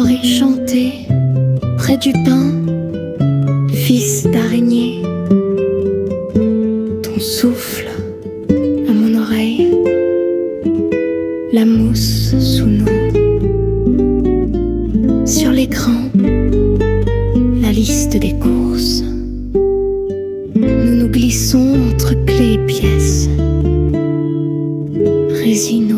l'oreille chanter près du pain, fils d'araignée. Ton souffle à mon oreille, la mousse sous nous. Sur l'écran, la liste des courses. Nous nous glissons entre clés et pièces. Résineux.